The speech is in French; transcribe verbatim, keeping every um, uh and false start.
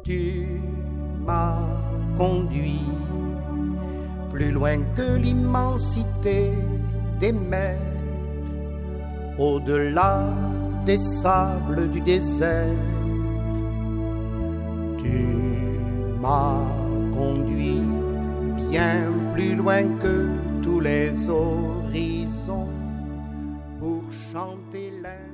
Tu m'as conduit plus loin que l'immensité des mers, au-delà des sables du désert. Tu m'as conduit bien plus loin que tous les horizons pour chanter l'air.